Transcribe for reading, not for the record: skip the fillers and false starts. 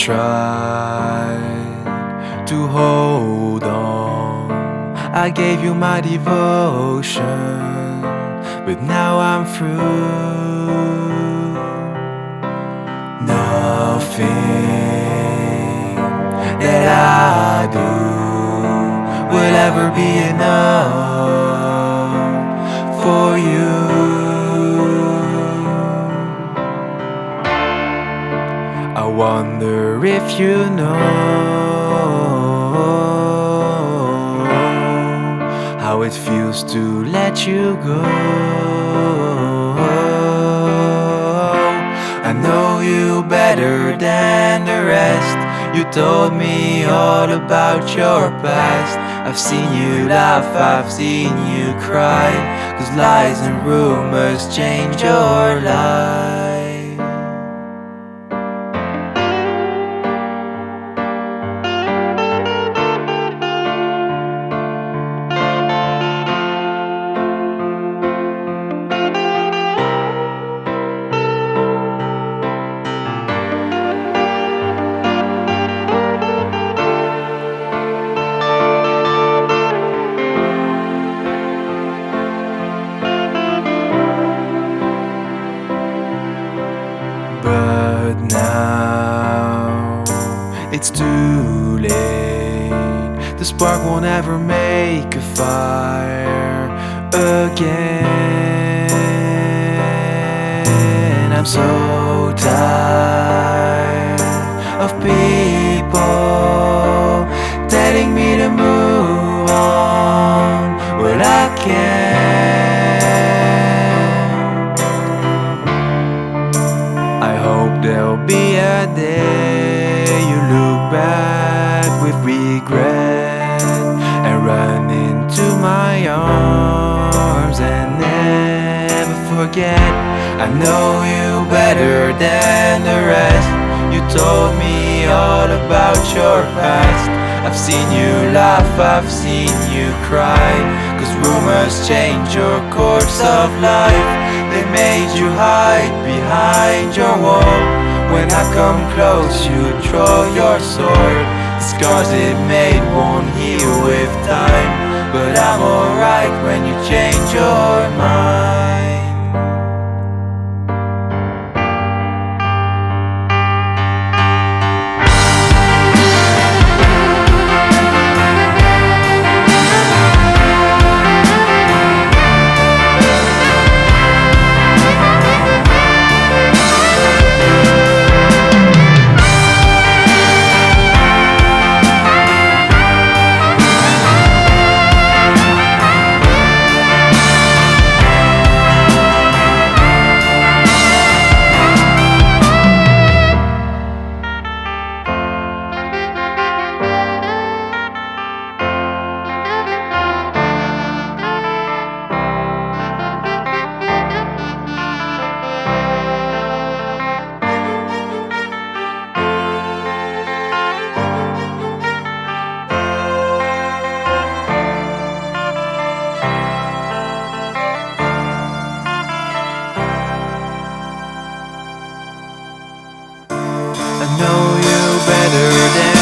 tried to hold on. I gave you my devotion, but now I'm through. Nothing that I do will ever be enough for you. I wonder if you know how it feels to let you go. I know you better than the rest. You told me all about your past. I've seen you laugh, I've seen you cry, 'cause lies and rumors change your life. But now it's too late. The spark won't ever make a fire again. I'm so tired of people telling me to move on. Well, I can't. I hope there'll be a day you look back with regret and run into my arms and never forget. I know you better than the rest. You told me all about your past. I've seen you laugh, I've seen you cry, 'cause rumors change your course of life. They made you hide behind your wall. When I come close, you draw your sword. The scars it made won't heal with time, but I'm alright when you change your mind. I know you better than